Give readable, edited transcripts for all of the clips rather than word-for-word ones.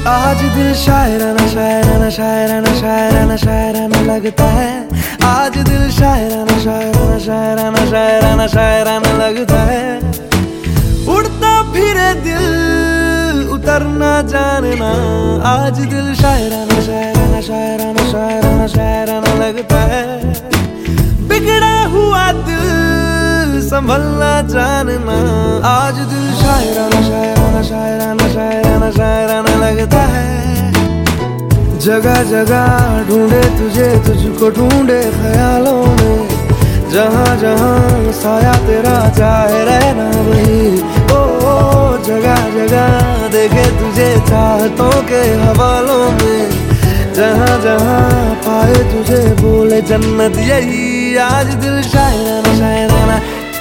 आज दिल शायराना शायराना शायराना शायराना शायराना लगता है। आज दिल शायराना शायराना शायराना शायराना शायराना लगता है। उड़ता फिरे दिल उतरना जानना। आज दिल शायराना शायराना शायराना शायराना शायराना लगता है। बिगड़ा हुआ दिल संभलना जानना। आज दिल शायराना शायराना शायराना शायराना शायराना लगता है। जगह जगह ढूंढे तुझे, तुझको ढूंढे ख्यालों में। जहाँ जहाँ साया तेरा चाहे रहना वही। ओ जगह जगह देखे तुझे चाहतों के हवालों में। जहाँ जहाँ पाए तुझे बोले जन्नत यही। आज दिल शायराना शायराना,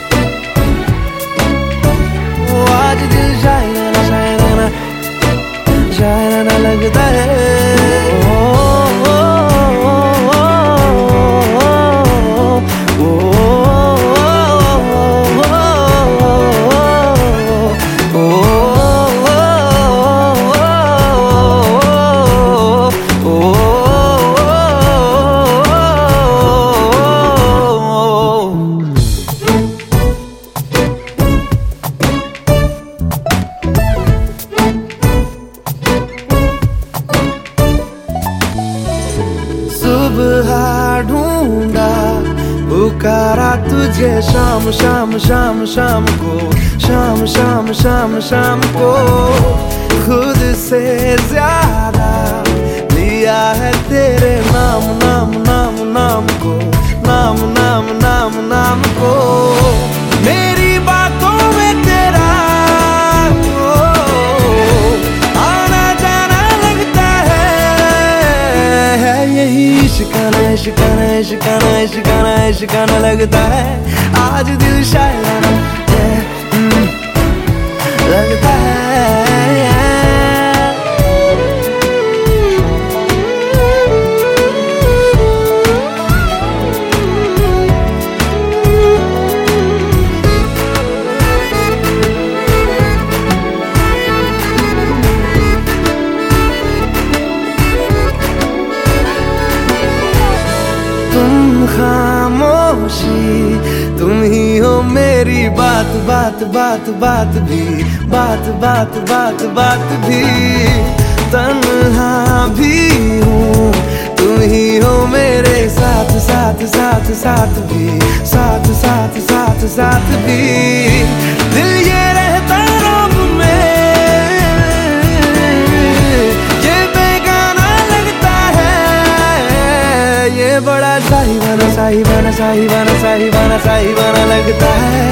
आज दिल शायराना शायराना शायराना लगता है। सुबह ढूंढा पुकारा तुझे शाम शाम शाम शाम को। शाम शाम शाम शाम को खुद से ज्यादा लिया है तेरे नाम नाम नाम नाम को। नाम नाम नाम नाम को मेरी बातों में तेरा आना जाना लगता है। यही शिकाना शिकाना शिकाना शिकाना शिकाना लगता है। आज दिल शायराना लगता है। तुम खामोशी तुम ही हो मेरी बात बात बात बात भी। बात बात बात बात भी। तन्हा भी हूँ तुम ही हो मेरे साथ साथ साथ साथ भी। साथ साथ साथ साथ भी। दिल ये रहता रब में ये बेगाना लगता है। ये बड़ा साहिबाना साहिबाना साहिबाना साहिबाना साहिबाना लगता है।